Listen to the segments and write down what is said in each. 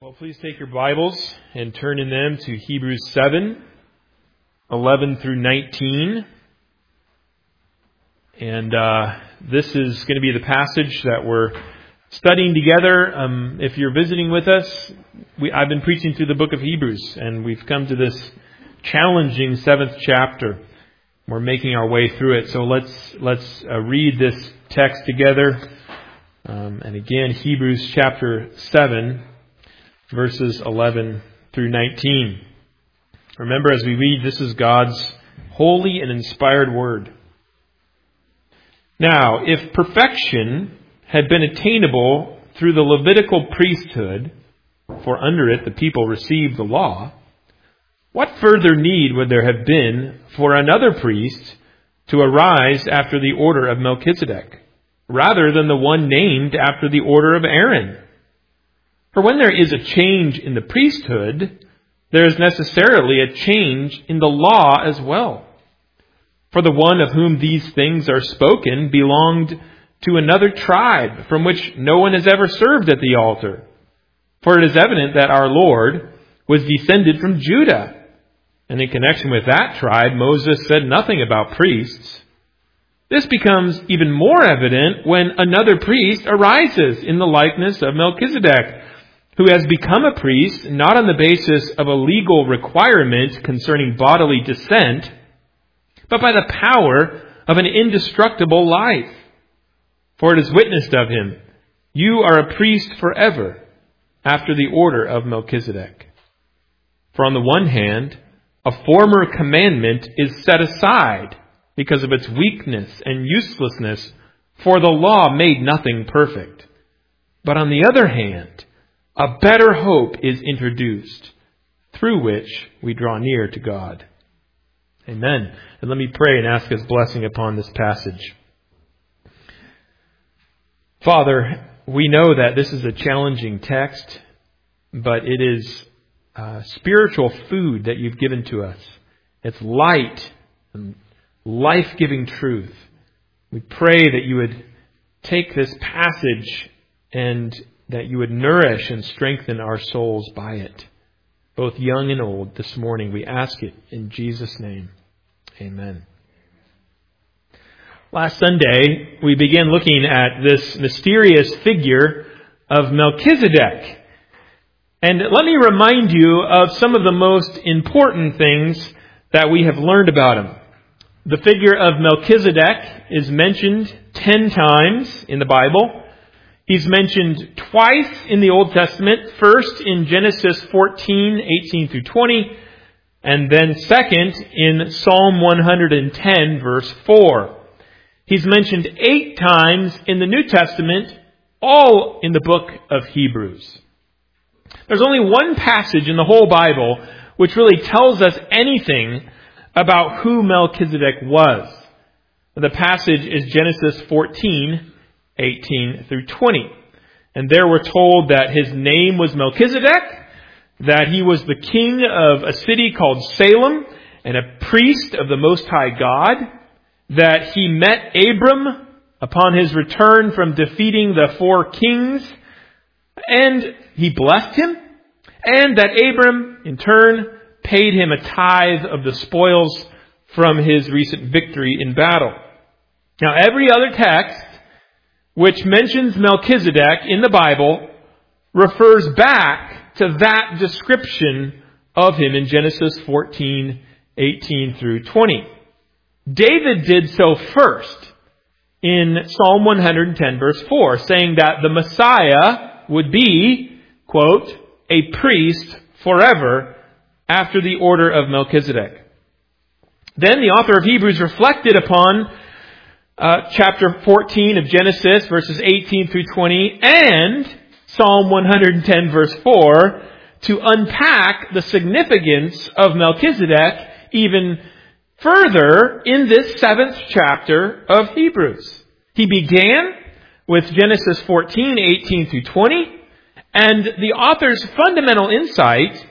Well, please take your Bibles and turn in them to Hebrews 7, 11 through 19. And this is going to be the passage that we're studying together. If you're visiting with us, I've been preaching through the book of Hebrews, and we've come to this challenging 7th chapter. We're making our way through it. So let's read this text together. And again, Hebrews chapter 7, verses 11 through 19. Remember, as we read, this is God's holy and inspired word. Now, if perfection had been attainable through the Levitical priesthood, for under it the people received the law, what further need would there have been for another priest to arise after the order of Melchizedek, rather than the one named after the order of Aaron? For when there is a change in the priesthood, there is necessarily a change in the law as well. For the one of whom these things are spoken belonged to another tribe from which no one has ever served at the altar. For it is evident that our Lord was descended from Judah. And in connection with that tribe, Moses said nothing about priests. This becomes even more evident when another priest arises in the likeness of Melchizedek, who has become a priest not on the basis of a legal requirement concerning bodily descent, but by the power of an indestructible life. For it is witnessed of him, "You are a priest forever, after the order of Melchizedek." For on the one hand, a former commandment is set aside because of its weakness and uselessness, for the law made nothing perfect. But on the other hand, a better hope is introduced, through which we draw near to God. Amen. And let me pray and ask His blessing upon this passage. Father, we know that this is a challenging text, but it is spiritual food that you've given to us. It's light and life-giving truth. We pray that you would take this passage and that you would nourish and strengthen our souls by it, both young and old. This morning we ask it in Jesus' name. Amen. Last Sunday, we began looking at this mysterious figure of Melchizedek. And let me remind you of some of the most important things that we have learned about him. The figure of Melchizedek is mentioned 10 times in the Bible. He's mentioned twice in the Old Testament, first in Genesis 14, 18 through 20, and then second in Psalm 110, verse 4. He's mentioned 8 times in the New Testament, all in the book of Hebrews. There's only one passage in the whole Bible which really tells us anything about who Melchizedek was. The passage is Genesis 14, 18 through 20. And there we're told that his name was Melchizedek, that he was the king of a city called Salem and a priest of the Most High God, that he met Abram upon his return from defeating the 4 kings, and he blessed him, and that Abram, in turn, paid him a tithe of the spoils from his recent victory in battle. Now, every other text which mentions Melchizedek in the Bible refers back to that description of him in Genesis 14, 18 through 20. David did so first in Psalm 110, verse 4, saying that the Messiah would be, quote, a priest forever after the order of Melchizedek. Then the author of Hebrews reflected upon chapter 14 of Genesis, verses 18 through 20, and Psalm 110, verse 4, to unpack the significance of Melchizedek even further in this 7th chapter of Hebrews. He began with Genesis 14, 18 through 20, and the author's fundamental insight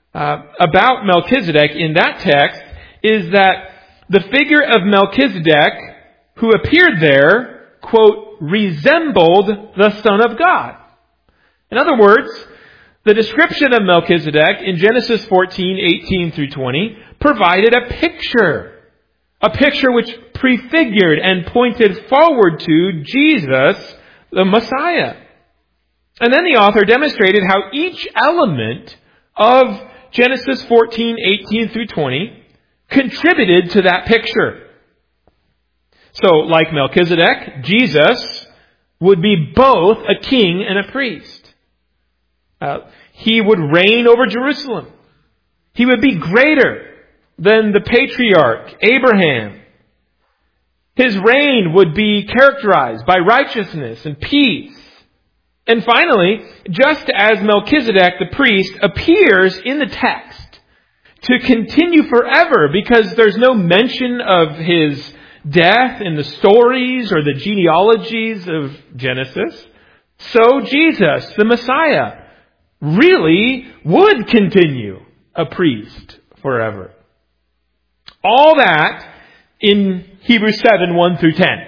about Melchizedek in that text is that the figure of Melchizedek who appeared there, quote, resembled the Son of God. In other words, The description of Melchizedek in Genesis 14:18 through 20 provided a picture which prefigured and pointed forward to Jesus, the Messiah. And then the author demonstrated how each element of Genesis 14:18 through 20 contributed to that picture. So, like Melchizedek, Jesus would be both a king and a priest. He would reign over Jerusalem. He would be greater than the patriarch Abraham. His reign would be characterized by righteousness and peace. And finally, just as Melchizedek the priest appears in the text to continue forever because there's no mention of his death in the stories or the genealogies of Genesis, so Jesus, the Messiah, really would continue a priest forever. All that in Hebrews 7:1 through 10.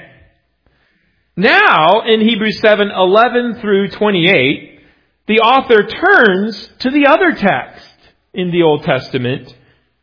Now, in Hebrews 7:11 through 28, the author turns to the other text in the Old Testament,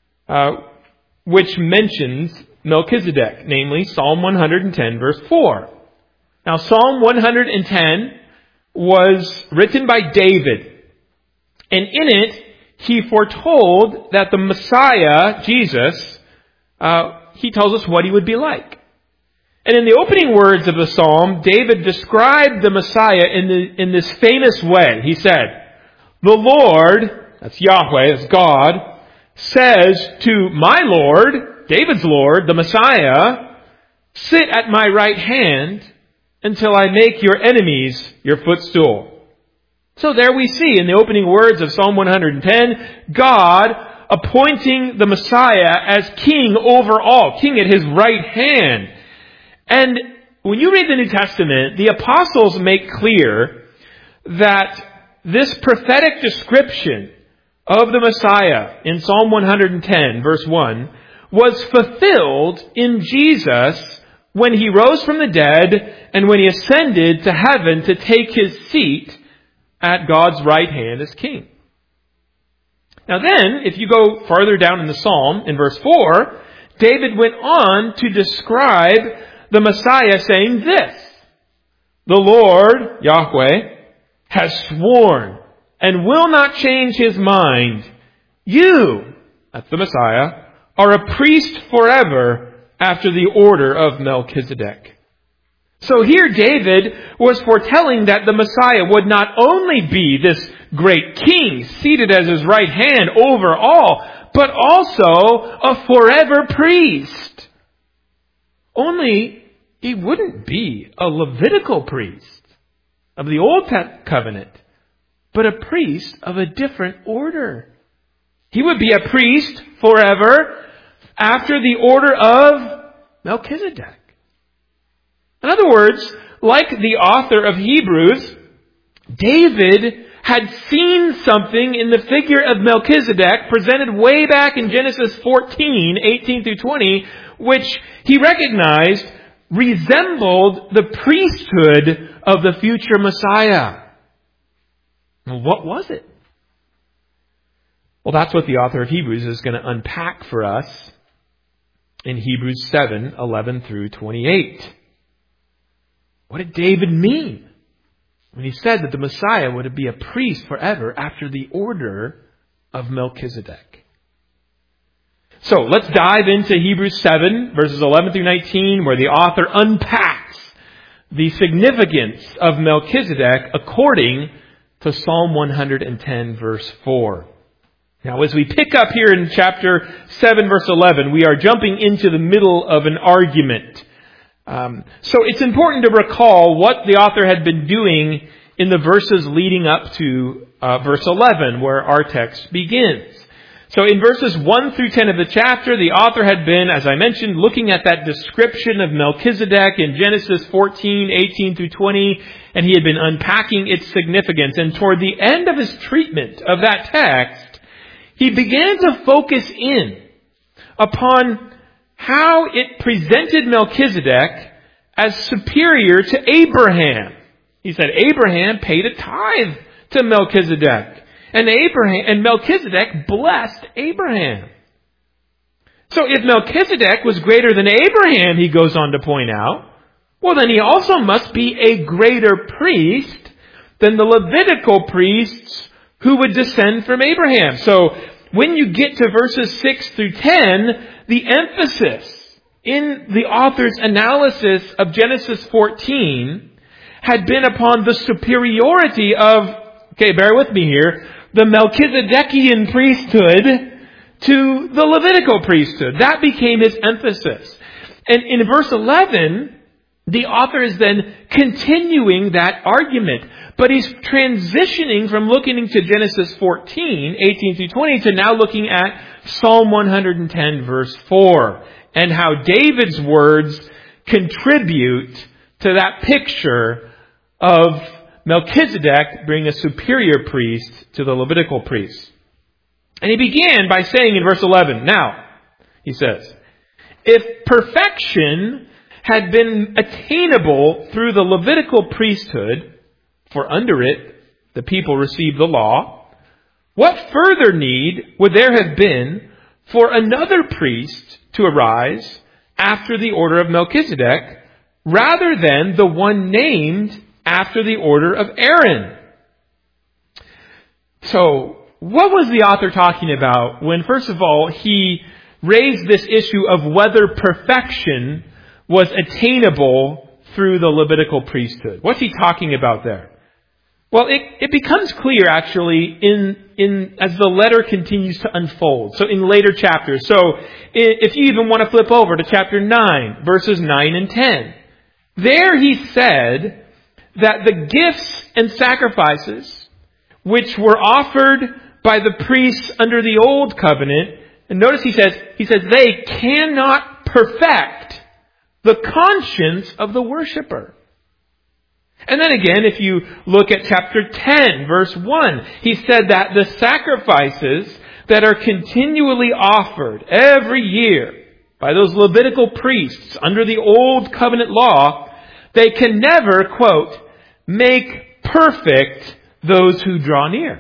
which mentions Melchizedek, namely Psalm 110, verse 4. Now, Psalm 110 was written by David, and in it, he foretold that the Messiah, Jesus, he tells us what he would be like. And in the opening words of the psalm, David described the Messiah in this famous way. He said, "The Lord," that's Yahweh, that's God, "says to my Lord," David's Lord, the Messiah, "sit at my right hand until I make your enemies your footstool." So there we see in the opening words of Psalm 110, God appointing the Messiah as king over all, king at his right hand. And when you read the New Testament, the apostles make clear that this prophetic description of the Messiah in Psalm 110, verse 1, was fulfilled in Jesus when he rose from the dead and when he ascended to heaven to take his seat at God's right hand as king. Now then, if you go further down in the psalm, in verse 4, David went on to describe the Messiah saying this, "The Lord, Yahweh, has sworn and will not change his mind. You," that's the Messiah, "are a priest forever after the order of Melchizedek." So here David was foretelling that the Messiah would not only be this great king seated as his right hand over all, but also a forever priest. Only he wouldn't be a Levitical priest of the Old Covenant, but a priest of a different order. He would be a priest forever after the order of Melchizedek. In other words, like the author of Hebrews, David had seen something in the figure of Melchizedek presented way back in Genesis 14:18 through 20, which he recognized resembled the priesthood of the future Messiah. Well, what was it? Well, that's what the author of Hebrews is going to unpack for us in Hebrews 7:11 through 28. What did David mean when he said that the Messiah would be a priest forever after the order of Melchizedek? So let's dive into Hebrews 7, verses 11 through 19, where the author unpacks the significance of Melchizedek according to Psalm 110, verse 4. Now, as we pick up here in chapter 7, verse 11, we are jumping into the middle of an argument. So it's important to recall what the author had been doing in the verses leading up to verse 11, where our text begins. So in verses 1 through 10 of the chapter, the author had been, as I mentioned, looking at that description of Melchizedek in Genesis 14:18 through 20, and he had been unpacking its significance. And toward the end of his treatment of that text, he began to focus in upon how it presented Melchizedek as superior to Abraham. He said Abraham paid a tithe to Melchizedek. and Melchizedek blessed Abraham. So if Melchizedek was greater than Abraham, he goes on to point out, well, then he also must be a greater priest than the Levitical priests who would descend from Abraham. So when you get to verses 6 through 10, the emphasis in the author's analysis of Genesis 14 had been upon the superiority of, okay, bear with me here, the Melchizedekian priesthood to the Levitical priesthood. That became his emphasis. And in verse 11, the author is then continuing that argument. But he's transitioning from looking into Genesis 14, 18 through 20, to now looking at Psalm 110, verse 4, and how David's words contribute to that picture of Melchizedek being a superior priest to the Levitical priests. And he began by saying in verse 11, now, he says, if perfection had been attainable through the Levitical priesthood, for under it the people received the law, what further need would there have been for another priest to arise after the order of Melchizedek, rather than the one named after the order of Aaron? So, what was the author talking about when, first of all, he raised this issue of whether perfection was attainable through the Levitical priesthood? What's he talking about there? Well, it becomes clear, actually, as the letter continues to unfold. So in later chapters. So if you even want to flip over to chapter 9, verses 9 and 10. There he said that the gifts and sacrifices which were offered by the priests under the old covenant, and notice he says they cannot perfect the conscience of the worshiper. And then again, if you look at chapter 10, verse 1, he said that the sacrifices that are continually offered every year by those Levitical priests under the old covenant law, they can never, quote, make perfect those who draw near.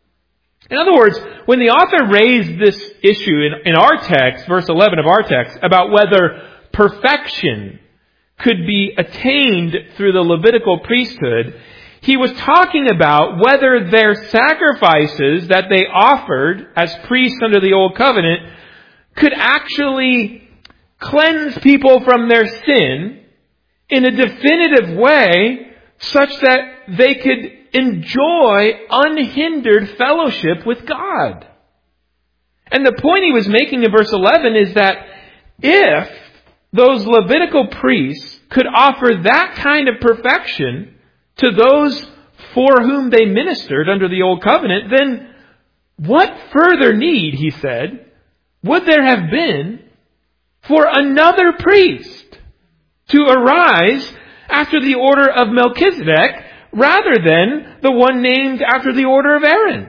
In other words, when the author raised this issue in our text, verse 11 of our text, about whether perfection could be attained through the Levitical priesthood, he was talking about whether their sacrifices that they offered as priests under the old covenant could actually cleanse people from their sin in a definitive way such that they could enjoy unhindered fellowship with God. And the point he was making in verse 11 is that if those Levitical priests could offer that kind of perfection to those for whom they ministered under the old covenant, then what further need, he said, would there have been for another priest to arise after the order of Melchizedek rather than the one named after the order of Aaron?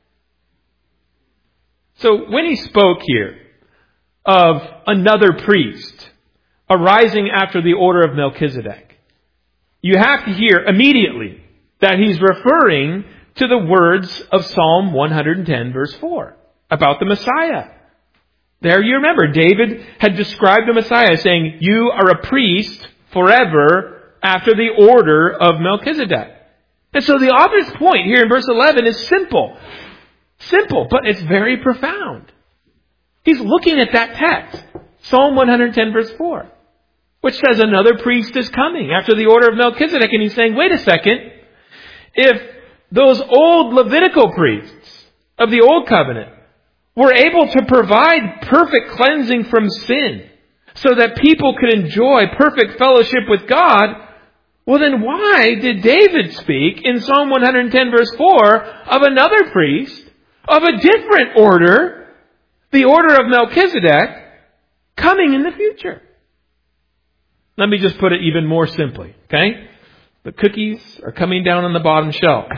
So when he spoke here of another priest arising after the order of Melchizedek, you have to hear immediately that he's referring to the words of Psalm 110 verse 4 about the Messiah. There you remember, David had described the Messiah saying, you are a priest forever after the order of Melchizedek. And so the author's point here in verse 11 is simple. Simple, but it's very profound. He's looking at that text, Psalm 110 verse 4, which says another priest is coming after the order of Melchizedek. And he's saying, wait a second, if those old Levitical priests of the old covenant were able to provide perfect cleansing from sin so that people could enjoy perfect fellowship with God, well then why did David speak in Psalm 110 verse 4 of another priest of a different order, the order of Melchizedek, coming in the future? Let me just put it even more simply, okay? The cookies are coming down on the bottom shelf.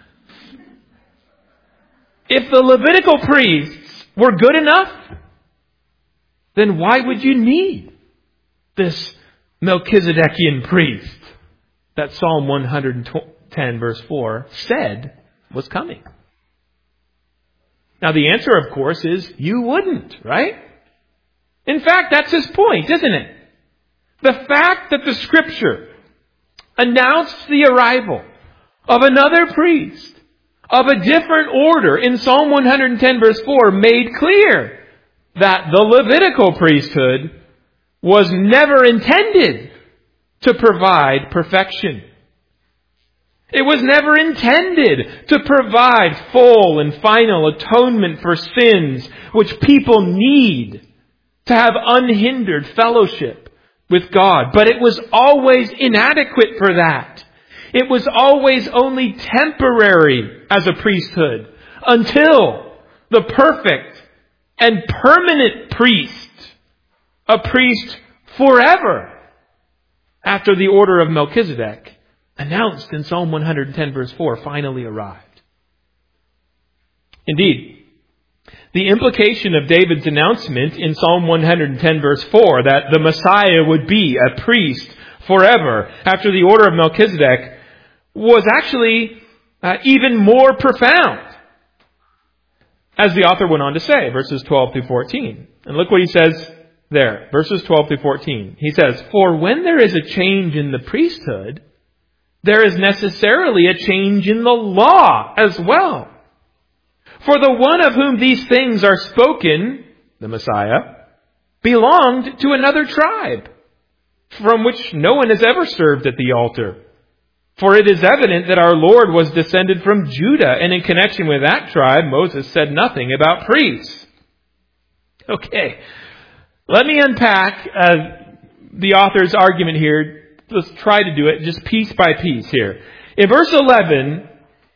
If the Levitical priests were good enough, then why would you need this Melchizedekian priest that Psalm 110 verse 4 said was coming? Now the answer, of course, is you wouldn't, right? In fact, that's his point, isn't it? The fact that the Scripture announced the arrival of another priest of a different order in Psalm 110 verse 4 made clear that the Levitical priesthood was never intended to provide perfection. It was never intended to provide full and final atonement for sins which people need to have unhindered fellowship with God. But it was always inadequate for that. It was always only temporary as a priesthood until the perfect and permanent priest, a priest forever, after the order of Melchizedek, announced in Psalm 110 verse 4, finally arrived. Indeed, the implication of David's announcement in Psalm 110 verse 4 that the Messiah would be a priest forever after the order of Melchizedek was actually even more profound, as the author went on to say, verses 12 through 14. And look what he says there, verses 12 through 14. He says, "For when there is a change in the priesthood, there is necessarily a change in the law as well. For the one of whom these things are spoken, the Messiah, belonged to another tribe, from which no one has ever served at the altar. For it is evident that our Lord was descended from Judah, and in connection with that tribe, Moses said nothing about priests." Okay, let me unpack the author's argument here. Let's try to do it just piece by piece here. In verse 11,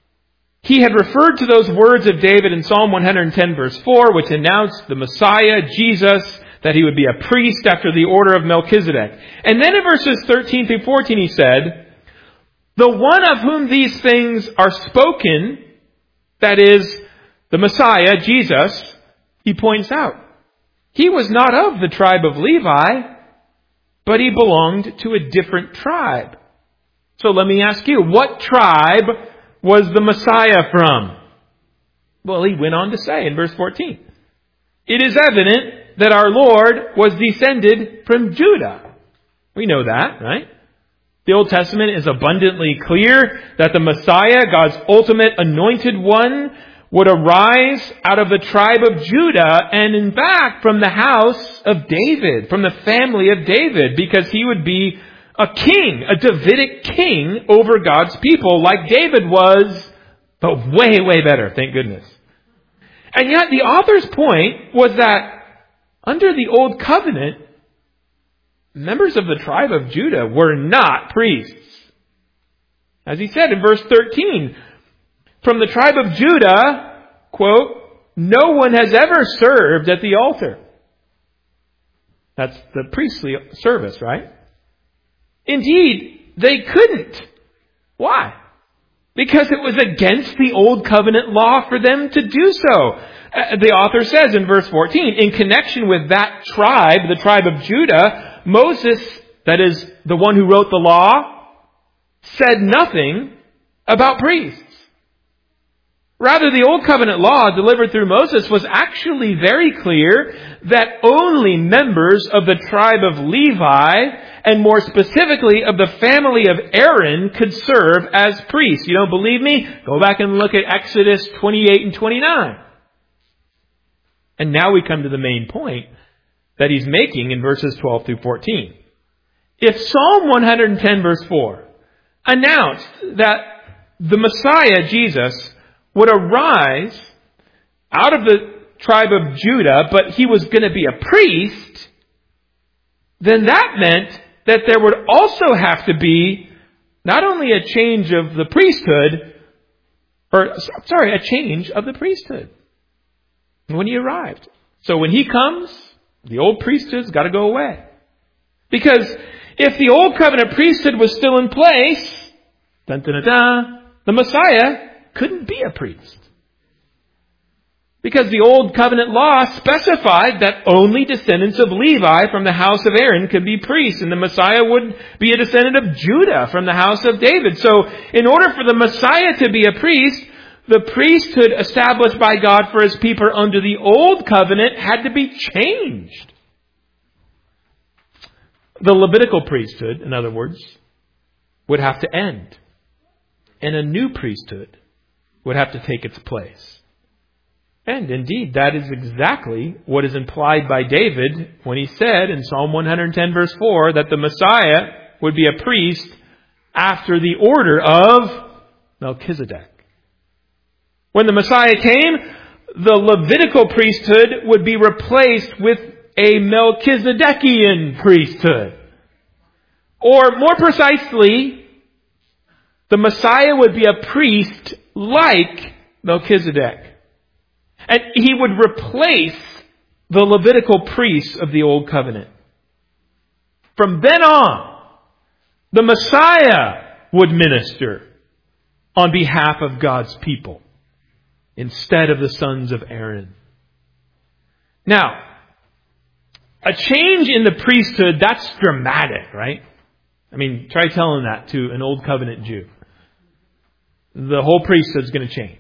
he had referred to those words of David in Psalm 110 verse 4, which announced the Messiah, Jesus, that he would be a priest after the order of Melchizedek. And then in verses 13 through 14 he said, "The one of whom these things are spoken," that is, the Messiah, Jesus, he points out, he was not of the tribe of Levi, but he belonged to a different tribe. So let me ask you, what tribe was the Messiah from? Well, he went on to say in verse 14, "It is evident that our Lord was descended from Judah." We know that, right? The Old Testament is abundantly clear that the Messiah, God's ultimate anointed one, would arise out of the tribe of Judah, and in fact from the house of David, from the family of David, because he would be a king, a Davidic king over God's people, like David was, but way, way better, thank goodness. And yet the author's point was that under the Old Covenant, members of the tribe of Judah were not priests. As he said in verse 13, "From the tribe of Judah," quote, "no one has ever served at the altar." That's the priestly service, right? Indeed, they couldn't. Why? Because it was against the Old Covenant law for them to do so. The author says in verse 14, in connection with that tribe, the tribe of Judah, Moses, that is the one who wrote the law, said nothing about priests. Rather, the Old Covenant law delivered through Moses was actually very clear that only members of the tribe of Levi, and more specifically of the family of Aaron, could serve as priests. You don't believe me? Go back and look at Exodus 28 and 29. And now we come to the main point that he's making in verses 12 through 14. If Psalm 110 verse 4 announced that the Messiah, Jesus, would arise out of the tribe of Judah, but he was going to be a priest, then that meant that there would also have to be not only a change of the priesthood, a change of the priesthood when he arrived. So when he comes, the old priesthood's got to go away. Because if the old covenant priesthood was still in place, the Messiah couldn't be a priest. Because the old covenant law specified that only descendants of Levi from the house of Aaron could be priests, and the Messiah would be a descendant of Judah from the house of David. So in order for the Messiah to be a priest, the priesthood established by God for His people under the Old Covenant had to be changed. The Levitical priesthood, in other words, would have to end. And a new priesthood would have to take its place. And indeed, that is exactly what is implied by David when he said in Psalm 110 verse 4 that the Messiah would be a priest after the order of Melchizedek. When the Messiah came, the Levitical priesthood would be replaced with a Melchizedekian priesthood. Or more precisely, the Messiah would be a priest like Melchizedek. And he would replace the Levitical priests of the Old Covenant. From then on, the Messiah would minister on behalf of God's people instead of the sons of Aaron. Now, a change in the priesthood, that's dramatic, right? I mean, try telling that to an Old Covenant Jew. The whole priesthood's going to change.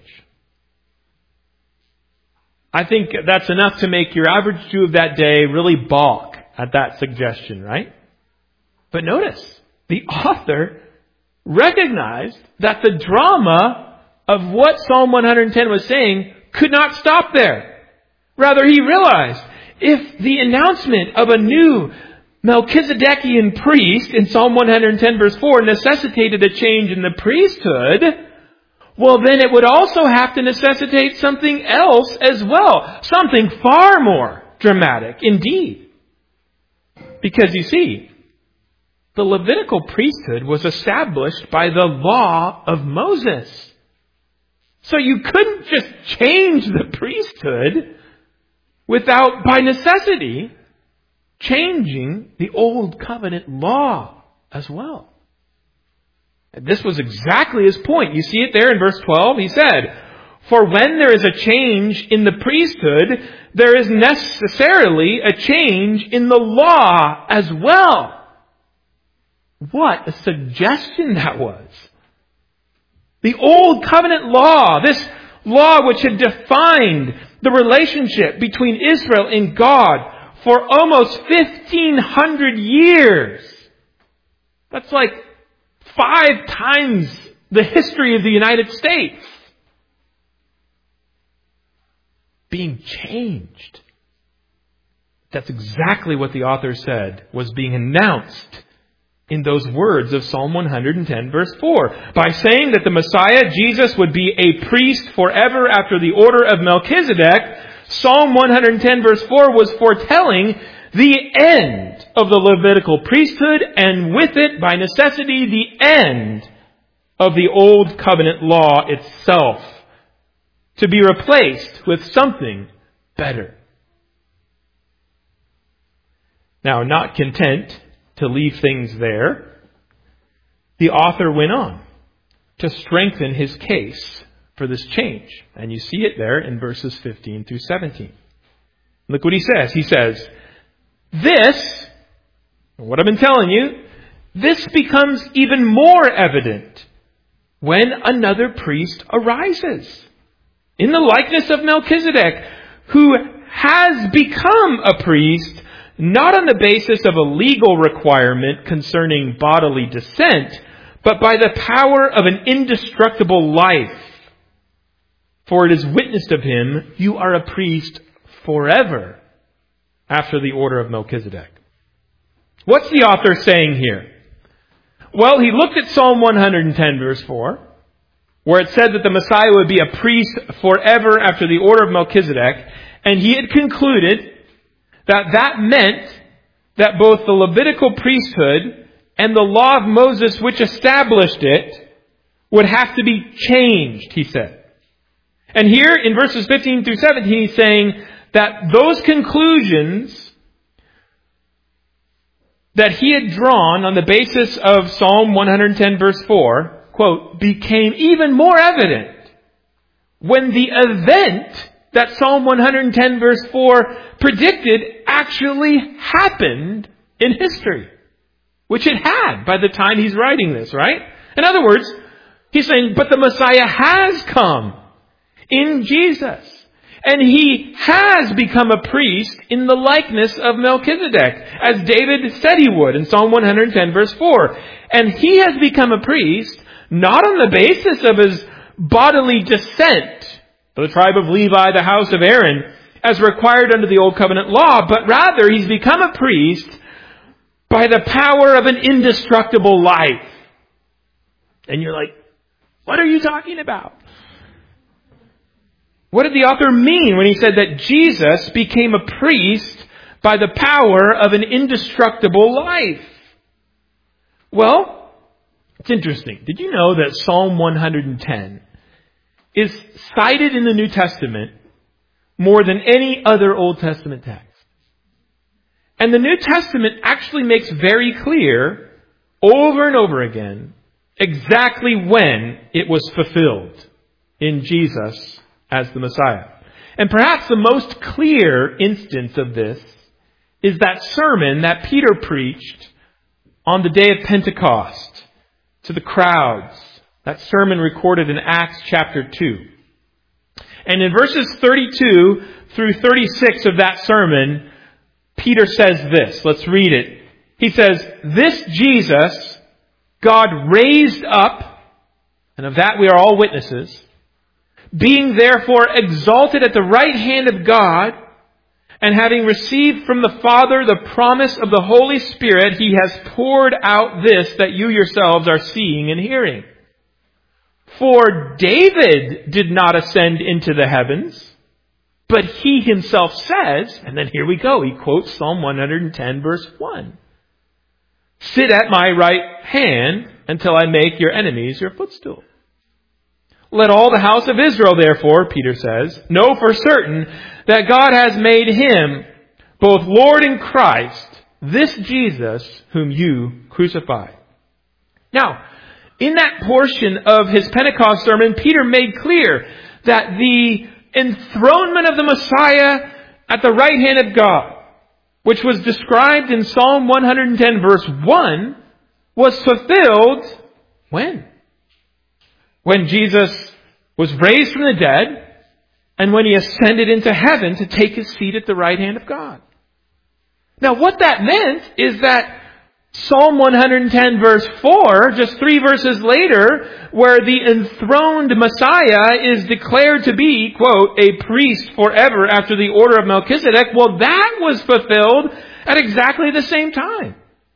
I think that's enough to make your average Jew of that day really balk at that suggestion, right? But notice, the author recognized that the drama of what Psalm 110 was saying could not stop there. Rather, he realized if the announcement of a new Melchizedekian priest in Psalm 110 verse 4 necessitated a change in the priesthood, well, then it would also have to necessitate something else as well. Something far more dramatic indeed. Because you see, the Levitical priesthood was established by the law of Moses. So you couldn't just change the priesthood without, by necessity, changing the Old Covenant law as well. And this was exactly his point. You see it there in verse 12. He said, "For when there is a change in the priesthood, there is necessarily a change in the law as well." What a suggestion that was. The Old Covenant law, this law which had defined the relationship between Israel and God for almost 1,500 years. That's like 5 times the history of the United States. Being changed. That's exactly what the author said was being announced in those words of Psalm 110 verse 4. By saying that the Messiah, Jesus, would be a priest forever after the order of Melchizedek, Psalm 110 verse 4 was foretelling the end of the Levitical priesthood, and with it, by necessity, the end of the Old Covenant law itself, to be replaced with something better. Now, not content to leave things there, the author went on to strengthen his case for this change. And you see it there in verses 15 through 17. Look what he says. He says, "This," what I've been telling you, "this becomes even more evident when another priest arises, in the likeness of Melchizedek, who has become a priest, not on the basis of a legal requirement concerning bodily descent, but by the power of an indestructible life. For it is witnessed of him, you are a priest forever after the order of Melchizedek." What's the author saying here? Well, he looked at Psalm 110 verse 4, where it said that the Messiah would be a priest forever after the order of Melchizedek, and he had concluded that that meant that both the Levitical priesthood and the law of Moses, which established it, would have to be changed, he said. And here in verses 15 through 17, he's saying that those conclusions that he had drawn on the basis of Psalm 110 verse 4, quote, became even more evident when the event that Psalm 110 verse 4 predicted actually happened in history, which it had by the time he's writing this, right? In other words, he's saying, but the Messiah has come in Jesus. And he has become a priest in the likeness of Melchizedek, as David said he would in Psalm 110 verse 4. And he has become a priest not on the basis of his bodily descent, the tribe of Levi, the house of Aaron, as required under the Old Covenant law, but rather he's become a priest by the power of an indestructible life. And you're like, what are you talking about? What did the author mean when he said that Jesus became a priest by the power of an indestructible life? Well, it's interesting. Did you know that Psalm 110 is cited in the New Testament more than any other Old Testament text? And the New Testament actually makes very clear, over and over again, exactly when it was fulfilled in Jesus as the Messiah. And perhaps the most clear instance of this is that sermon that Peter preached on the day of Pentecost to the crowds. That sermon recorded in Acts chapter 2. And in verses 32 through 36 of that sermon, Peter says this. Let's read it. He says, "This Jesus God raised up, and of that we are all witnesses, being therefore exalted at the right hand of God, and having received from the Father the promise of the Holy Spirit, he has poured out this that you yourselves are seeing and hearing. For David did not ascend into the heavens, but he himself says," and then here we go, he quotes Psalm 110 verse 1. "Sit at my right hand until I make your enemies your footstool. Let all the house of Israel, therefore," Peter says, "know for certain that God has made him both Lord and Christ, this Jesus whom you crucified." Now, in that portion of his Pentecost sermon, Peter made clear that the enthronement of the Messiah at the right hand of God, which was described in Psalm 110 verse 1, was fulfilled when? When Jesus was raised from the dead and when he ascended into heaven to take his seat at the right hand of God. Now what that meant is that Psalm 110 verse 4, just 3 verses later, where the enthroned Messiah is declared to be, quote, "a priest forever after the order of Melchizedek," well, that was fulfilled at exactly the same time.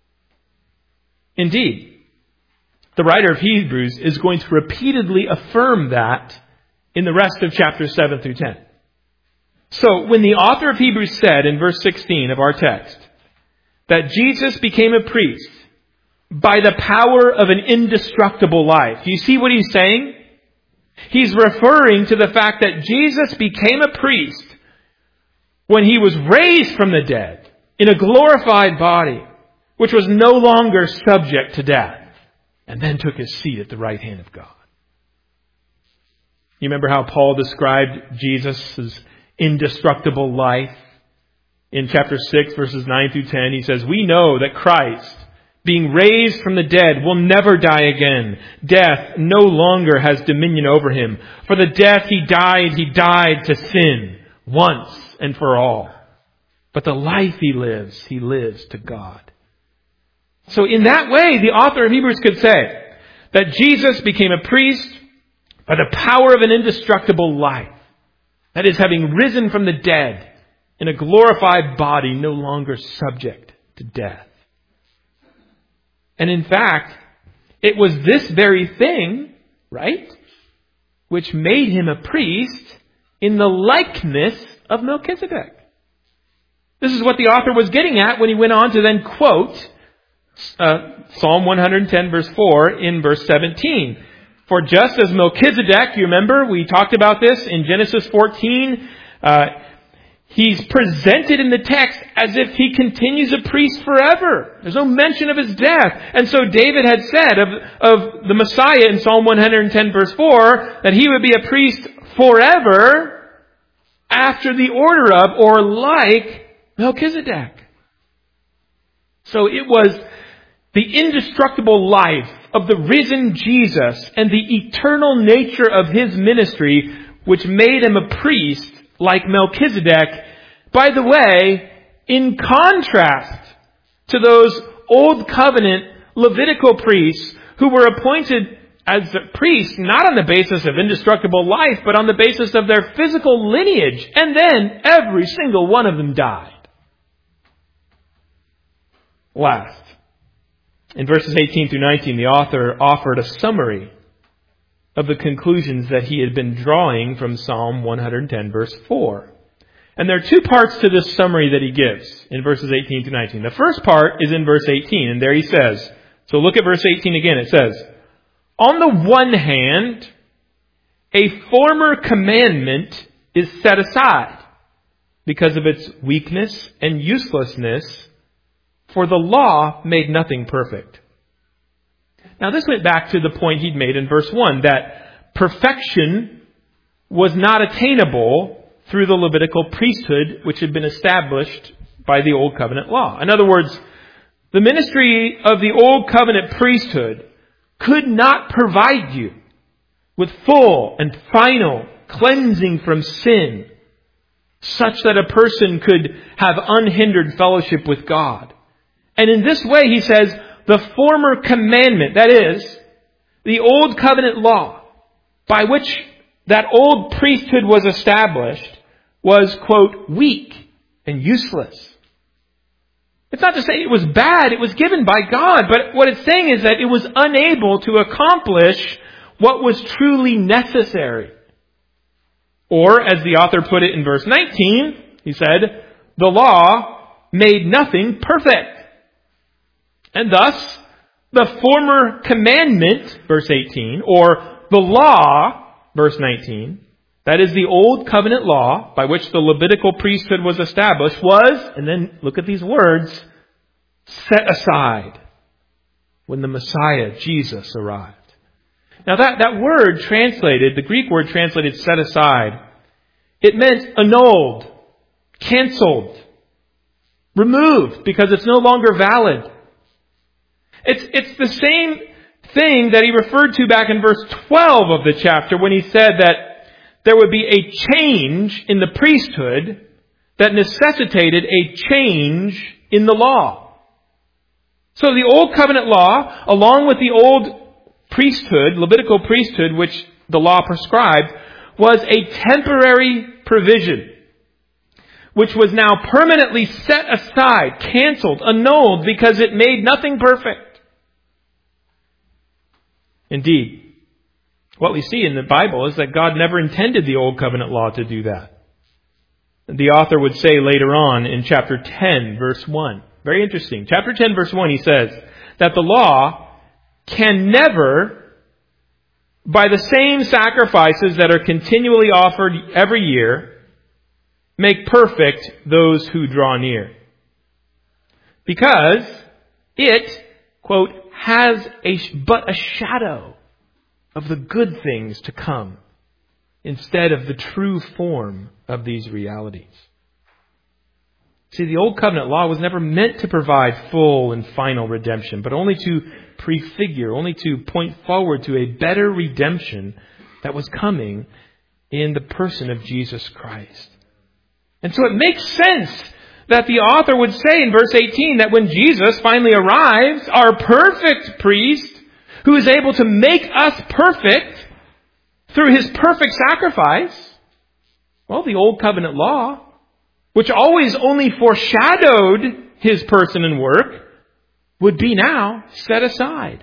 Indeed, the writer of Hebrews is going to repeatedly affirm that in the rest of chapters 7 through 10. So when the author of Hebrews said in verse 16 of our text that Jesus became a priest by the power of an indestructible life, do you see what he's saying? He's referring to the fact that Jesus became a priest when he was raised from the dead in a glorified body, which was no longer subject to death, and then took his seat at the right hand of God. You remember how Paul described Jesus' indestructible life? In chapter 6, verses 9 through 10, he says, "We know that Christ, being raised from the dead, will never die again. Death no longer has dominion over him. For the death he died to sin once and for all. But the life he lives to God." So in that way, the author of Hebrews could say that Jesus became a priest by the power of an indestructible life. That is, having risen from the dead in a glorified body, no longer subject to death. And in fact, it was this very thing, right, which made him a priest in the likeness of Melchizedek. This is what the author was getting at when he went on to then quote Psalm 110 verse 4 in verse 17. "For just as Melchizedek," you remember, we talked about this in Genesis 14, he's presented in the text as if he continues a priest forever. There's no mention of his death. And so David had said of the Messiah in Psalm 110 verse 4 that he would be a priest forever after the order of or like Melchizedek. So it was the indestructible life of the risen Jesus and the eternal nature of his ministry which made him a priest like Melchizedek. By the way, in contrast to those Old Covenant Levitical priests who were appointed as priests not on the basis of indestructible life, but on the basis of their physical lineage. And then every single one of them died. Last, in verses 18 through 19, the author offered a summary of the conclusions that he had been drawing from Psalm 110, verse 4. And there are two parts to this summary that he gives in verses 18 to 19. The first part is in verse 18, and there he says, so look at verse 18 again. It says, on the one hand, a former commandment is set aside because of its weakness and uselessness, for the law made nothing perfect. Now this went back to the point he'd made in verse 1, that perfection was not attainable through the Levitical priesthood, which had been established by the Old Covenant law. In other words, the ministry of the Old Covenant priesthood could not provide you with full and final cleansing from sin, such that a person could have unhindered fellowship with God. And in this way, he says, the former commandment, that is, the Old Covenant law, by which that old priesthood was established, was, quote, weak and useless. It's not to say it was bad, it was given by God, but what it's saying is that it was unable to accomplish what was truly necessary. Or, as the author put it in verse 19, he said, the law made nothing perfect. And thus, the former commandment, verse 18, or the law, verse 19, that is the Old Covenant law by which the Levitical priesthood was established, was, and then look at these words, set aside when the Messiah, Jesus, arrived. Now that word translated, the Greek word translated set aside, it meant annulled, canceled, removed, because it's no longer valid. It's the same thing that he referred to back in verse 12 of the chapter when he said that there would be a change in the priesthood that necessitated a change in the law. So the Old Covenant law, along with the old priesthood, Levitical priesthood, which the law prescribed, was a temporary provision, which was now permanently set aside, canceled, annulled, because it made nothing perfect. Indeed, what we see in the Bible is that God never intended the Old Covenant law to do that. The author would say later on in chapter 10, verse 1. Very interesting. Chapter 10, verse 1, he says that the law can never, by the same sacrifices that are continually offered every year, make perfect those who draw near. Because it, quote, has but a shadow of the good things to come instead of the true form of these realities. See, the Old Covenant law was never meant to provide full and final redemption, but only to prefigure, only to point forward to a better redemption that was coming in the person of Jesus Christ. And so it makes sense that the author would say in verse 18 that when Jesus finally arrives, our perfect priest, who is able to make us perfect through his perfect sacrifice, well, the Old Covenant law, which always only foreshadowed his person and work, would be now set aside.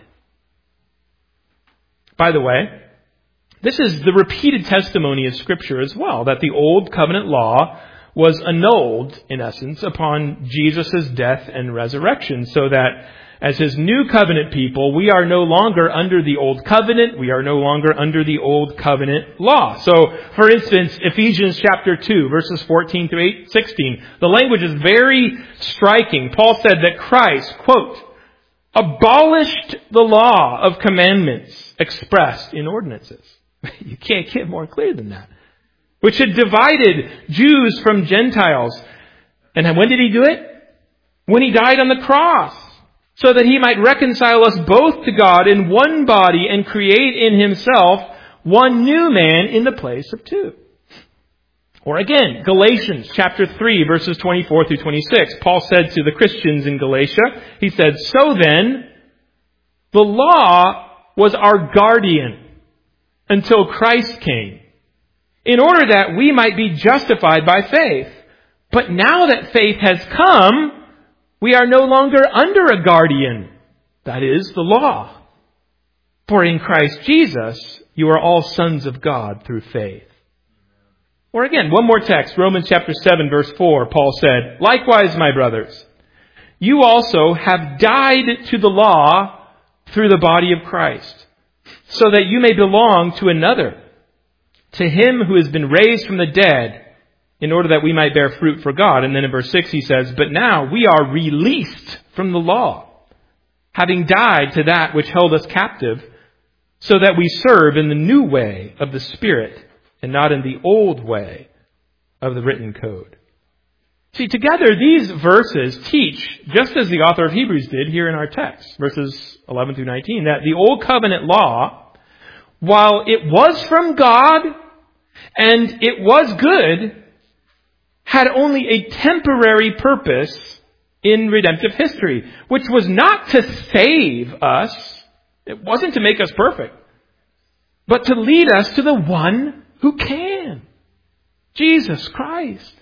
By the way, this is the repeated testimony of Scripture as well, that the Old Covenant law was annulled, in essence, upon Jesus' death and resurrection, so that as his new covenant people, we are no longer under the Old Covenant, we are no longer under the Old Covenant law. So, for instance, Ephesians chapter 2, verses 14 through 16, the language is very striking. Paul said that Christ, quote, abolished the law of commandments expressed in ordinances. You can't get more clear than that. Which had divided Jews from Gentiles. And when did he do it? When he died on the cross, so that he might reconcile us both to God in one body and create in himself one new man in the place of two. Or again, Galatians chapter 3, verses 24 through 26. Paul said to the Christians in Galatia, he said, "So then, the law was our guardian until Christ came, in order that we might be justified by faith. But now that faith has come, we are no longer under a guardian, that is, the law. For in Christ Jesus, you are all sons of God through faith." Or again, one more text, Romans chapter 7, verse 4, Paul said, "Likewise, my brothers, you also have died to the law through the body of Christ, so that you may belong to another, to him who has been raised from the dead, in order that we might bear fruit for God." And then in verse 6 he says, "But now we are released from the law, having died to that which held us captive, so that we serve in the new way of the Spirit, and not in the old way of the written code." See, together these verses teach, just as the author of Hebrews did here in our text, verses 11 through 19, that the Old Covenant law, while it was from God and it was good, had only a temporary purpose in redemptive history, which was not to save us. It wasn't to make us perfect, but to lead us to the one who can, Jesus Christ.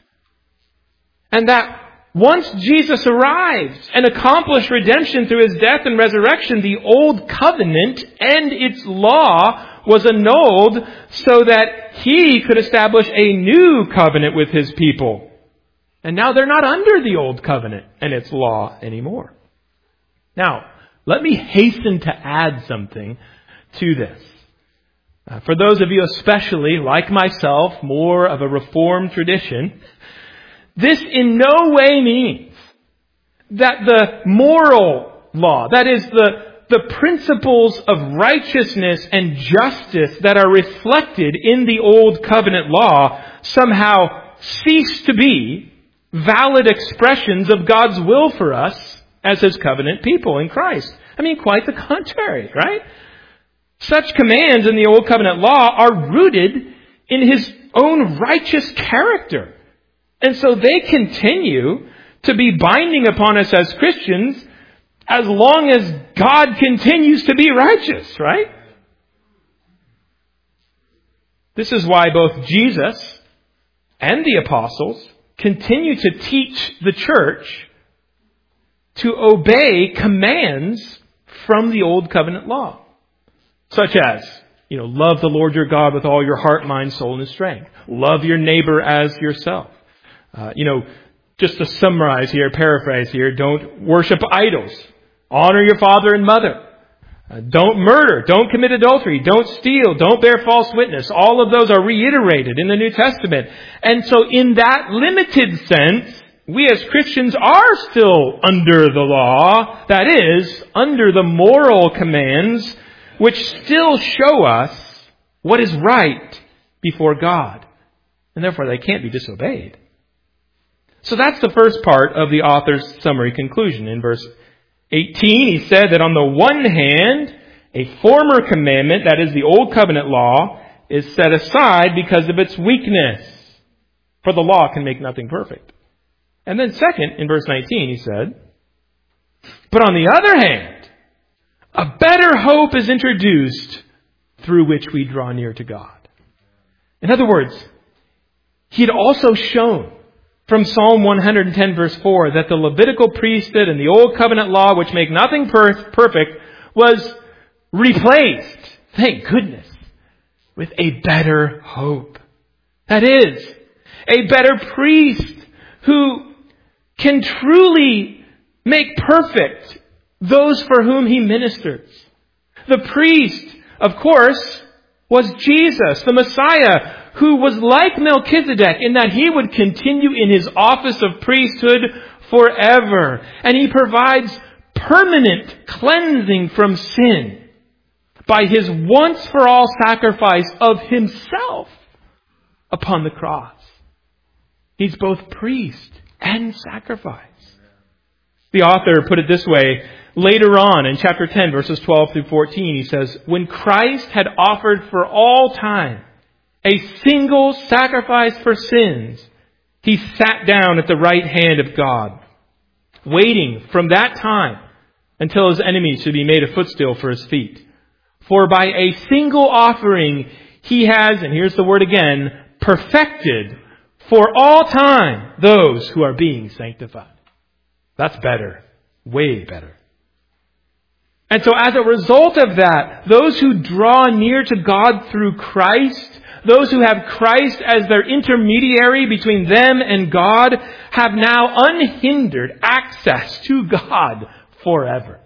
And that once Jesus arrived and accomplished redemption through his death and resurrection, the old covenant and its law was annulled so that he could establish a new covenant with his people. And now they're not under the old covenant and its law anymore. Now, let me hasten to add something to this. For those of you especially, like myself, more of a Reformed tradition, this in no way means that the moral law, that is the principles of righteousness and justice that are reflected in the Old Covenant law, somehow cease to be valid expressions of God's will for us as his covenant people in Christ. I mean, quite the contrary, right? Such commands in the Old Covenant law are rooted in his own righteous character. And so they continue to be binding upon us as Christians as long as God continues to be righteous, right? This is why both Jesus and the apostles continue to teach the church to obey commands from the Old Covenant law. Such as, love the Lord your God with all your heart, mind, soul, and strength. Love your neighbor as yourself. Just to summarize here, paraphrase here, don't worship idols. Honor your father and mother. Don't murder. Don't commit adultery. Don't steal. Don't bear false witness. All of those are reiterated in the New Testament. And so in that limited sense, we as Christians are still under the law. That is, under the moral commands which still show us what is right before God. And therefore they can't be disobeyed. So that's the first part of the author's summary conclusion. In verse 18, he said that on the one hand, a former commandment, that is the Old Covenant law, is set aside because of its weakness. For the law can make nothing perfect. And then second, in verse 19, he said, but on the other hand, a better hope is introduced through which we draw near to God. In other words, he had also shown from Psalm 110 verse 4 that the Levitical priesthood and the Old Covenant law, which make nothing perfect, was replaced, thank goodness, with a better hope. That is, a better priest who can truly make perfect those for whom he ministers. The priest, of course, was Jesus, the Messiah, who was like Melchizedek in that he would continue in his office of priesthood forever. And he provides permanent cleansing from sin by his once-for-all sacrifice of himself upon the cross. He's both priest and sacrifice. The author put it this way, later on in chapter 10, verses 12 through 14, he says, when Christ had offered for all time a single sacrifice for sins, he sat down at the right hand of God, waiting from that time until his enemies should be made a footstool for his feet. For by a single offering he has, and here's the word again, perfected for all time those who are being sanctified. That's better. Way better. And so as a result of that, those who draw near to God through Christ, those who have Christ as their intermediary between them and God, have now unhindered access to God forever.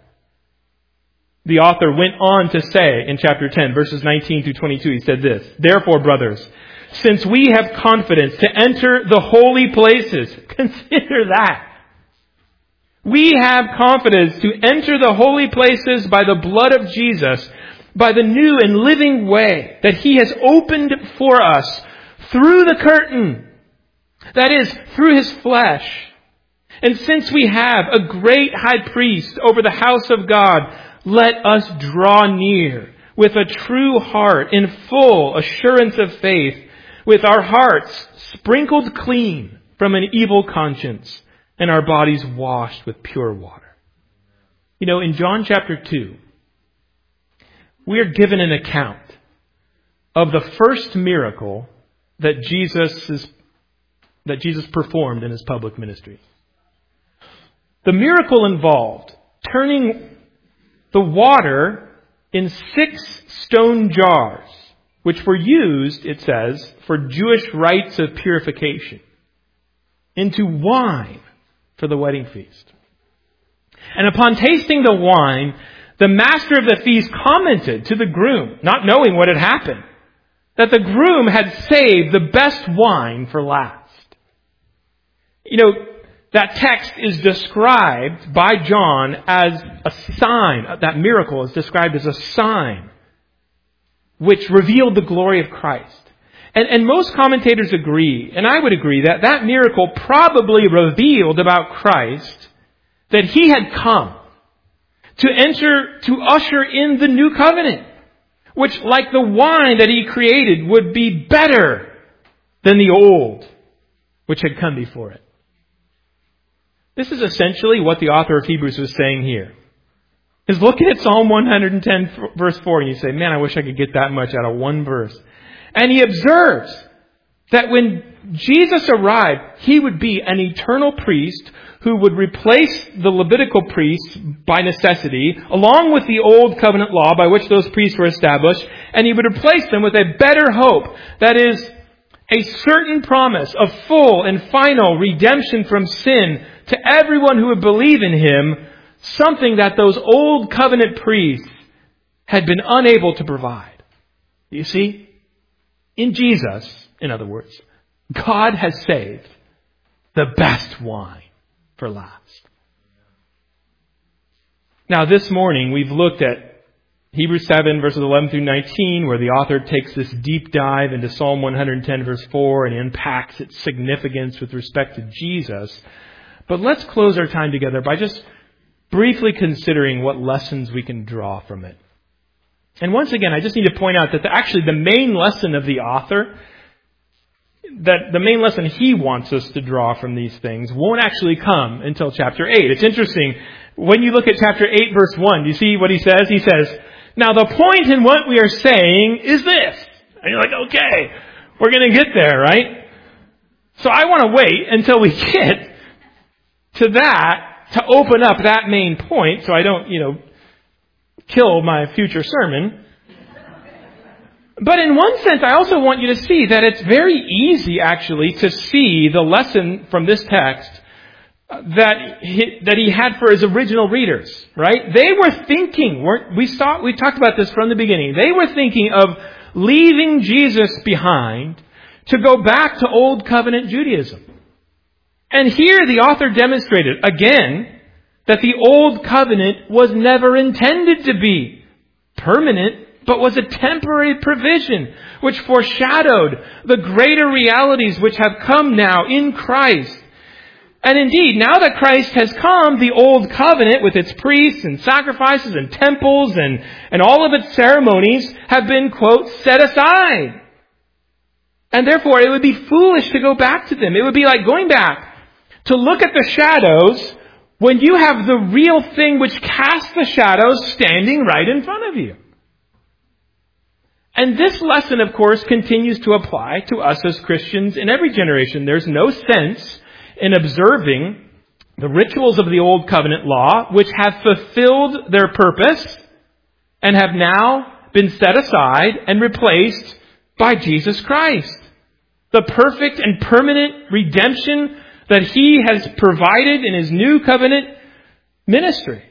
The author went on to say in chapter 10, verses 19 through 22, he said this, therefore, brothers, since we have confidence to enter the holy places, consider that. We have confidence to enter the holy places by the blood of Jesus, by the new and living way that He has opened for us through the curtain, that is, through His flesh. And since we have a great high priest over the house of God, let us draw near with a true heart in full assurance of faith, with our hearts sprinkled clean from an evil conscience and our bodies washed with pure water. You know, in John chapter 2, we are given an account of the first miracle that Jesus performed in His public ministry. The miracle involved turning the water in 6 stone jars, which were used, it says, for Jewish rites of purification, into wine for the wedding feast. And upon tasting the wine, the master of the feast commented to the groom, not knowing what had happened, that the groom had saved the best wine for last. You know, that text is described by John as a sign. That miracle is described as a sign which revealed the glory of Christ. And most commentators agree, and I would agree, that that miracle probably revealed about Christ that He had come to usher in the new covenant, which, like the wine that He created, would be better than the old, which had come before it. This is essentially what the author of Hebrews was saying here. Is looking at Psalm 110 verse 4 and you say, man, I wish I could get that much out of one verse. And he observes that when Jesus arrived, He would be an eternal priest who would replace the Levitical priests by necessity, along with the old covenant law by which those priests were established, and He would replace them with a better hope, that is, a certain promise of full and final redemption from sin to everyone who would believe in Him, something that those old covenant priests had been unable to provide. You see, in Jesus, in other words, God has saved the best wine for last. Now, this morning we've looked at Hebrews 7 verses 11 through 19, where the author takes this deep dive into Psalm 110 verse 4 and unpacks its significance with respect to Jesus. But let's close our time together by just briefly considering what lessons we can draw from it. And once again, I just need to point out that actually the main lesson of the author, that the main lesson he wants us to draw from these things won't actually come until chapter 8. It's interesting. When you look at chapter 8 verse 1, do you see what he says? He says, now the point in what we are saying is this. And you're like, okay, we're going to get there, right? So I want to wait until we get to that to open up that main point so I don't, kill my future sermon. But in one sense, I also want you to see that it's very easy, actually, to see the lesson from this text that he had for his original readers, right? They were thinking, we talked about this from the beginning, they were thinking of leaving Jesus behind to go back to Old Covenant Judaism. And here the author demonstrated, again, that the Old Covenant was never intended to be permanent, but was a temporary provision which foreshadowed the greater realities which have come now in Christ. And indeed, now that Christ has come, the old covenant with its priests and sacrifices and temples and all of its ceremonies have been, quote, set aside. And therefore, it would be foolish to go back to them. It would be like going back to look at the shadows when you have the real thing which casts the shadows standing right in front of you. And this lesson, of course, continues to apply to us as Christians in every generation. There's no sense in observing the rituals of the Old Covenant law, which have fulfilled their purpose and have now been set aside and replaced by Jesus Christ. The perfect and permanent redemption that He has provided in His new covenant ministry.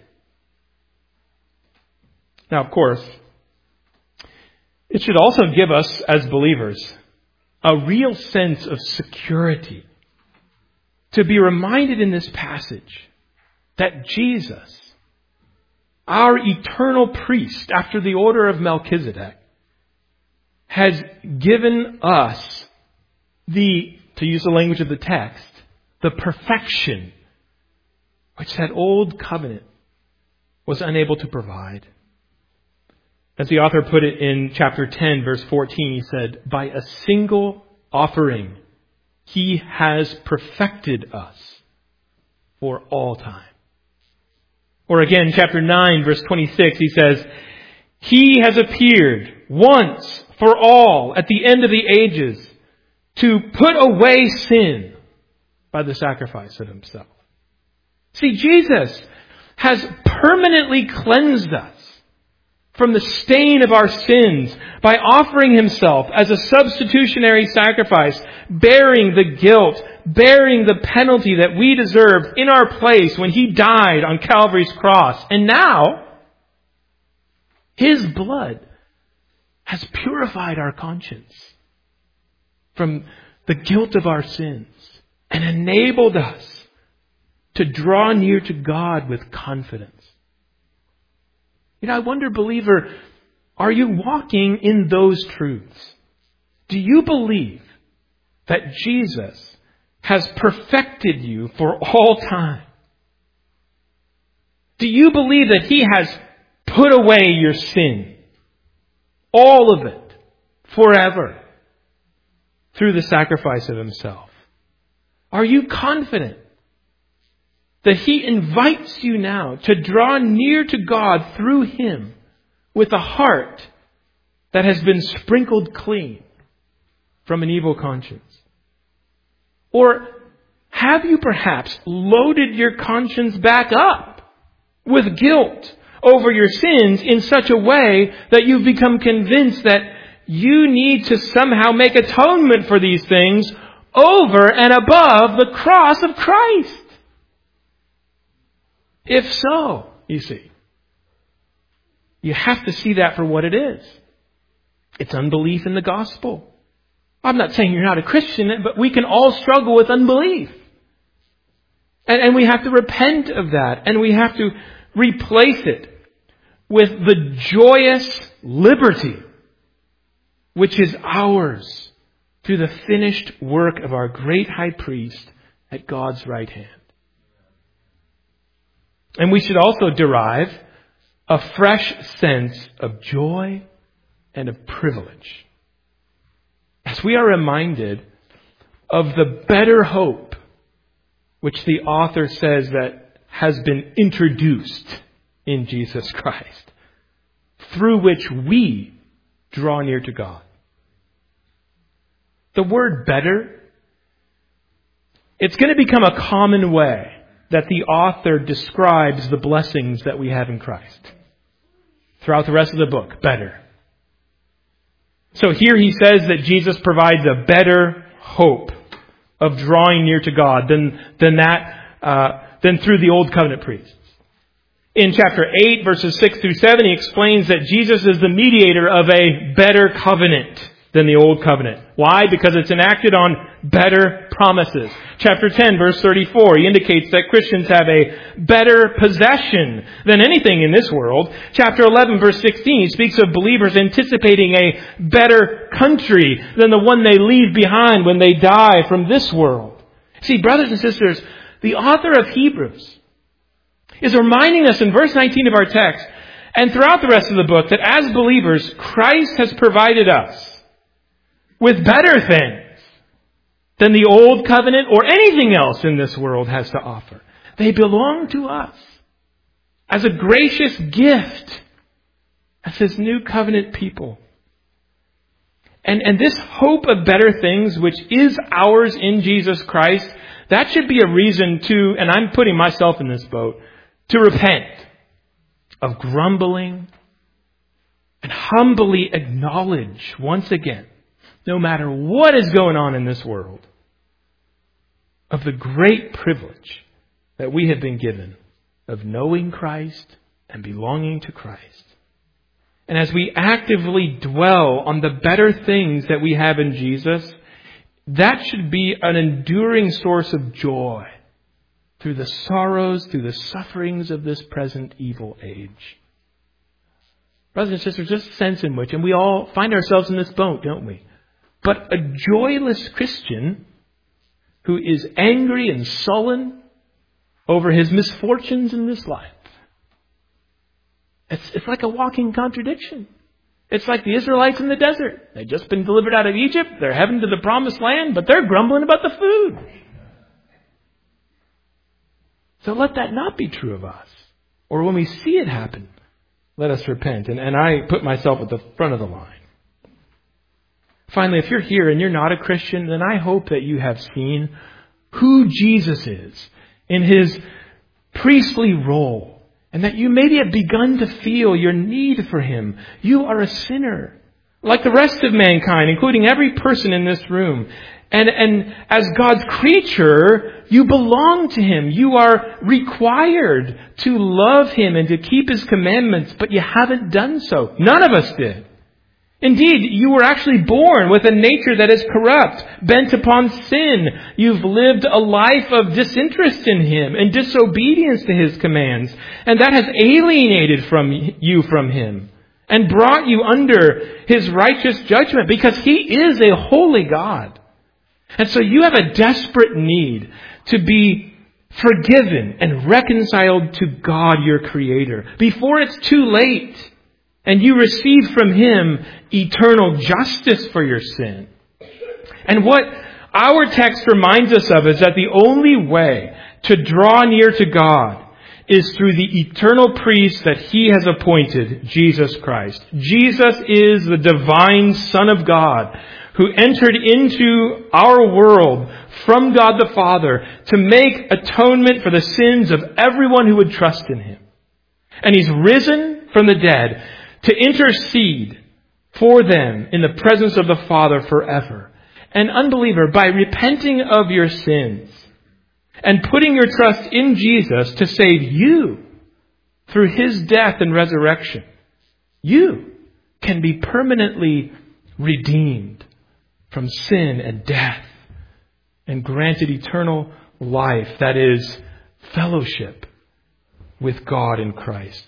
Now, of course, it should also give us as believers a real sense of security to be reminded in this passage that Jesus, our eternal priest after the order of Melchizedek, has given us to use the language of the text, the perfection which that old covenant was unable to provide. As the author put it in chapter 10, verse 14, he said, by a single offering, He has perfected us for all time. Or again, chapter 9, verse 26, he says, He has appeared once for all at the end of the ages to put away sin by the sacrifice of Himself. See, Jesus has permanently cleansed us from the stain of our sins by offering Himself as a substitutionary sacrifice, bearing the guilt, bearing the penalty that we deserved in our place when He died on Calvary's cross. And now, His blood has purified our conscience from the guilt of our sins and enabled us to draw near to God with confidence. I wonder, believer, are you walking in those truths? Do you believe that Jesus has perfected you for all time? Do you believe that He has put away your sin? All of it, forever, through the sacrifice of Himself? Are you confident that He invites you now to draw near to God through Him with a heart that has been sprinkled clean from an evil conscience? Or have you perhaps loaded your conscience back up with guilt over your sins in such a way that you've become convinced that you need to somehow make atonement for these things over and above the cross of Christ? If so, you see, you have to see that for what it is. It's unbelief in the gospel. I'm not saying you're not a Christian, but we can all struggle with unbelief. And we have to repent of that. And we have to replace it with the joyous liberty which is ours through the finished work of our great high priest at God's right hand. And we should also derive a fresh sense of joy and of privilege as we are reminded of the better hope which the author says that has been introduced in Jesus Christ, through which we draw near to God. The word better, it's going to become a common way that the author describes the blessings that we have in Christ throughout the rest of the book. Better. So here he says that Jesus provides a better hope of drawing near to God than through the Old Covenant priests. In chapter 8, verses 6 through 7, he explains that Jesus is the mediator of a better covenant than the Old Covenant. Why? Because it's enacted on better promises. Chapter 10, verse 34, he indicates that Christians have a better possession than anything in this world. Chapter 11, verse 16, he speaks of believers anticipating a better country than the one they leave behind when they die from this world. See, brothers and sisters, The author of Hebrews is reminding us in verse 19 of our text and throughout the rest of the book that as believers, Christ has provided us with better things than the old covenant or anything else in this world has to offer. They belong to us as a gracious gift as His new covenant people. And this hope of better things, which is ours in Jesus Christ, that should be a reason to, and I'm putting myself in this boat, to repent of grumbling and humbly acknowledge once again, no matter what is going on in this world, of the great privilege that we have been given of knowing Christ and belonging to Christ. And as we actively dwell on the better things that we have in Jesus, that should be an enduring source of joy through the sorrows, through the sufferings of this present evil age. Brothers and sisters, just a sense in which, and we all find ourselves in this boat, don't we? But a joyless Christian who is angry and sullen over his misfortunes in this life. It's like a walking contradiction. It's like the Israelites in the desert. They've just been delivered out of Egypt. They're heading to the promised land, but they're grumbling about the food. So let that not be true of us. Or when we see it happen, let us repent. And I put myself at the front of the line. Finally, if you're here and you're not a Christian, then I hope that you have seen who Jesus is in His priestly role. And that you maybe have begun to feel your need for Him. You are a sinner, like the rest of mankind, including every person in this room. And as God's creature, you belong to Him. You are required to love Him and to keep His commandments, but you haven't done so. None of us did. Indeed, you were actually born with a nature that is corrupt, bent upon sin. You've lived a life of disinterest in Him and disobedience to His commands. And that has alienated you from Him and brought you under His righteous judgment because He is a holy God. And so you have a desperate need to be forgiven and reconciled to God, your Creator, before it's too late. And you receive from Him eternal justice for your sin. And what our text reminds us of is that the only way to draw near to God is through the eternal priest that He has appointed, Jesus Christ. Jesus is the divine Son of God who entered into our world from God the Father to make atonement for the sins of everyone who would trust in Him. And He's risen from the dead to intercede for them in the presence of the Father forever. And unbeliever, by repenting of your sins and putting your trust in Jesus to save you through His death and resurrection, you can be permanently redeemed from sin and death and granted eternal life, that is, fellowship with God in Christ.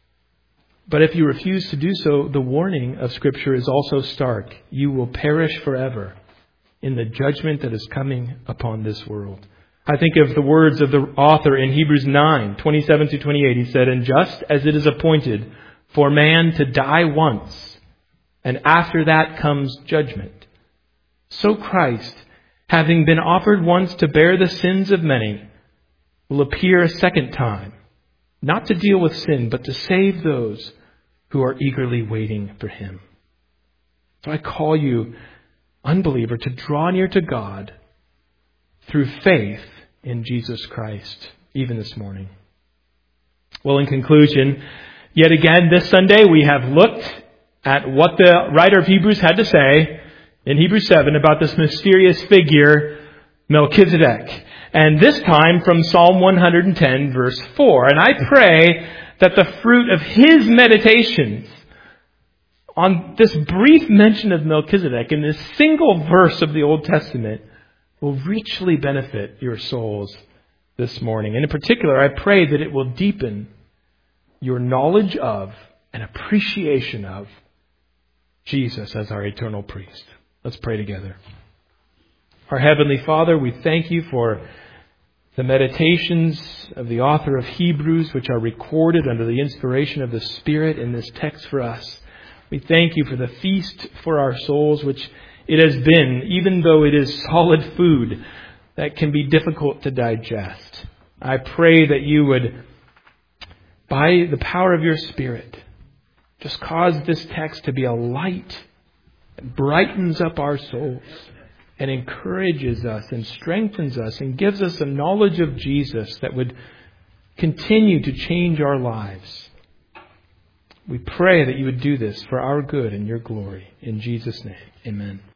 But if you refuse to do so, the warning of Scripture is also stark. You will perish forever in the judgment that is coming upon this world. I think of the words of the author in Hebrews 9, 27 to 28. He said, "And just as it is appointed for man to die once, and after that comes judgment, so Christ, having been offered once to bear the sins of many, will appear a second time, not to deal with sin, but to save those who are eagerly waiting for Him." So I call you, unbeliever, to draw near to God through faith in Jesus Christ, even this morning. Well, in conclusion, yet again this Sunday we have looked at what the writer of Hebrews had to say in Hebrews 7 about this mysterious figure, Melchizedek. And this time from Psalm 110, verse 4. And I pray that the fruit of his meditations on this brief mention of Melchizedek in this single verse of the Old Testament will richly benefit your souls this morning. And in particular, I pray that it will deepen your knowledge of and appreciation of Jesus as our eternal priest. Let's pray together. Our Heavenly Father, we thank you for the meditations of the author of Hebrews, which are recorded under the inspiration of the Spirit in this text for us. We thank you for the feast for our souls, which it has been, even though it is solid food that can be difficult to digest. I pray that you would, by the power of your Spirit, just cause this text to be a light that brightens up our souls and encourages us and strengthens us and gives us a knowledge of Jesus that would continue to change our lives. We pray that you would do this for our good and your glory. In Jesus' name, amen.